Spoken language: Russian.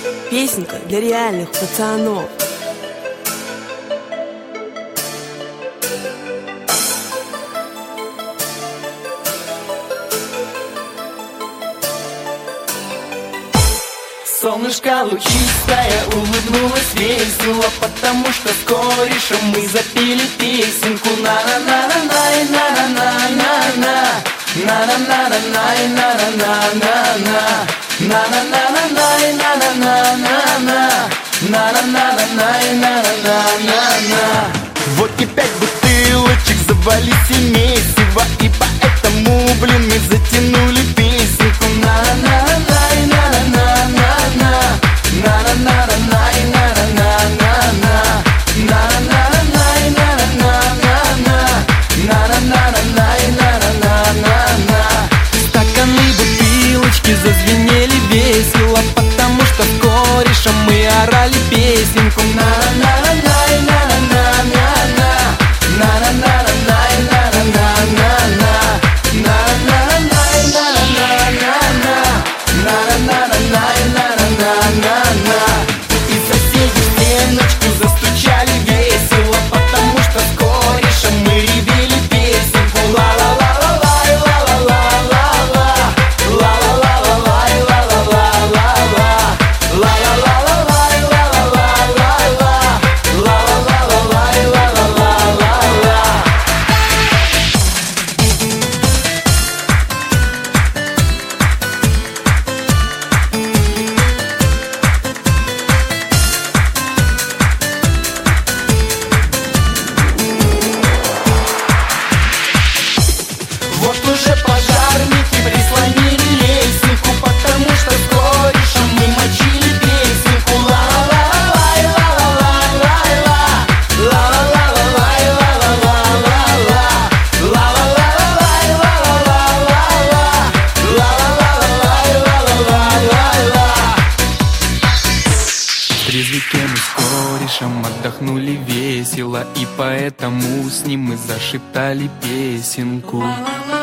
Песенка для реальных пацанов. Солнышко лучистое улыбнулось весело, потому что с корешем мы запели песенку. На-на-на-на-най, на-на-на-на-на, на-на-на-на-най, на-на-на-на-на, на-на-на-на-най, на-на-на-на-на, на-на-на-на-най, на-на-на-на-на. Вот и 5 бутылочек завались и месиво, и поэтому, блин, мы затянули песенку. На-на-на-най, на-на-на-на-на, на-на-на-на-най, на-на-на-на-на, на-на-на-на-най, на-на-на-на-на, на-на-на-на-най, на-на-на-на-на. Стаканы, бутылочки зазвенели весело, потому что с корешем мы орали песенку. На-на-на-на-най, на-на-на-на-на, на-на-на-на-най, на-на-на-на-на, на-на-на-на-най, на-на-на-на-на, на-на-на-на-най, на-на-на-на-на. И соседи в стеночку застучали весело, потому что с корешем мы ревели песенку. Ла-ла-ла-ла-лай, ла-ла-ла-ла-ла, ла-ла-ла-ла-лай, ла-ла-ла-ла-ла, ла-ла-ла-ла-лай, ла-ла-ла-ла-ла, ла-ла-ла-ла-лай, ла-ла-ла-ла-ла. Вот уже пожарники прислонили лесенку, потому что с корешем мы мочили песенку. Ла-ла-ла-лай, ла-ла-ла-лай-ла, ла-ла-ла-лай, ла-ла-ла-ла-ла, ла-ла-ла-лай, ла-ла-ла-ла-ла, ла-ла-ла-лай, ла-ла-ла-ла-ла. В трезвике мы с корешем отдохнули весело, и поэтому с ним мы зашептали песенку.